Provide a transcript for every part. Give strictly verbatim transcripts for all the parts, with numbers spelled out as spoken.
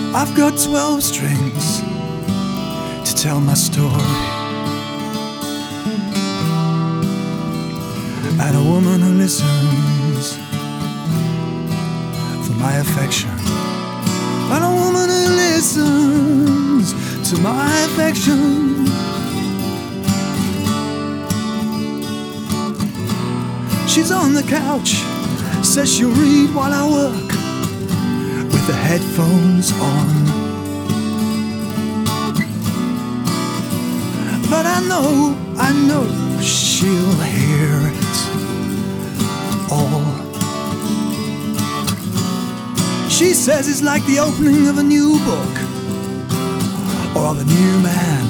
I've got twelve strings to tell my story, and a woman who listens for my affection, and a woman who listens to my affection. She's on the couch, says she'll read while I work with the headphones on. But I know, I know she'll hear it all. She says it's like the opening of a new book or of a new man.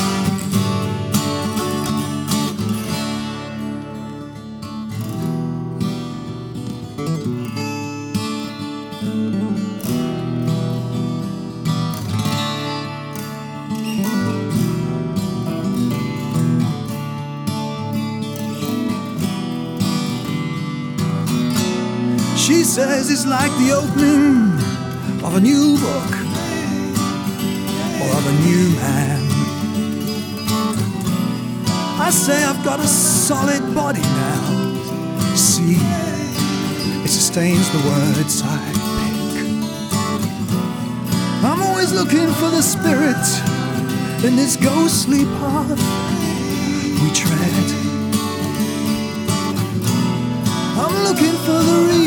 She says it's like the opening of a new book or of a new man. I say I've got a solid body now. See, it sustains the words I pick. I'm always looking for the spirit in this ghostly path we tread. I'm looking for the real